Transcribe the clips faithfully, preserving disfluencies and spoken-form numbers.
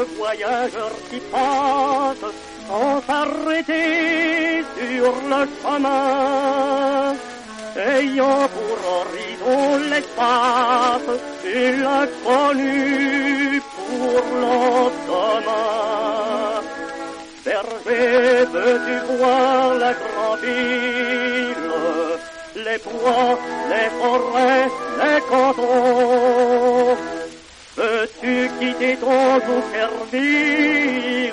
voyageur qui passe sans s'arrêter sur le chemin, ayant pour horizon l'espace et l'inconnu pour l'endemain. Berger, veux-tu voir la grande ville, les bois, les forêts, les cantons? Veux-tu quitter ton Boucherville?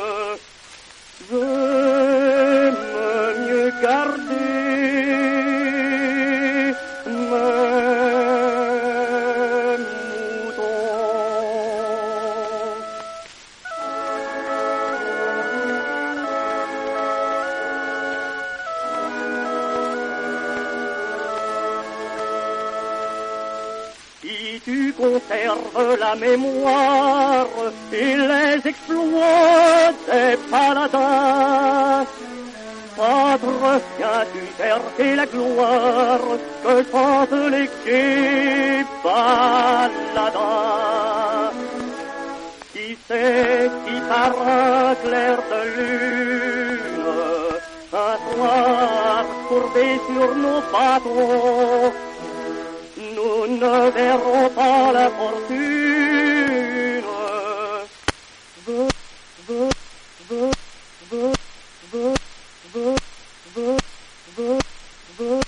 J'aime mieux garder mes moutons. Si tu conserves la mémoire et les exploits des paladins, entretiens-tu chercher la gloire que chantent les quais baladins? Qui sait si par un clair de lune, un soir courbé sur nos bateaux, nous ne verrons pas la fortune. Veux, veux, veux, veux, veux, veux, veux, veux, veux,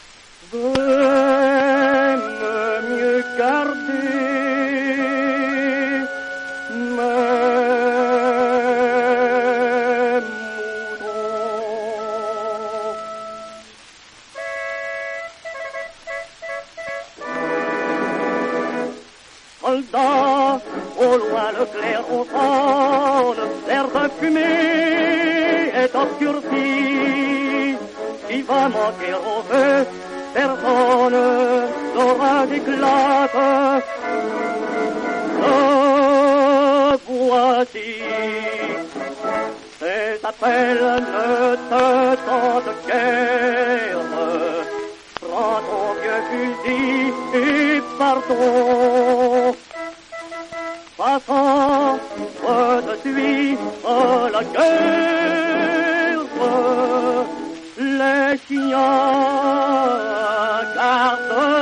veux, mieux garder mes moutons. Soldat, au loin le clairon sonne, l'air de fumée est obscurci. Qui va manquer au feu, personne, l'orage éclate. Le voici, ces appels ne te tentent guère. Prends ton vieux fusil et partons. Passons, je suis à la guerre. Les chiens gardent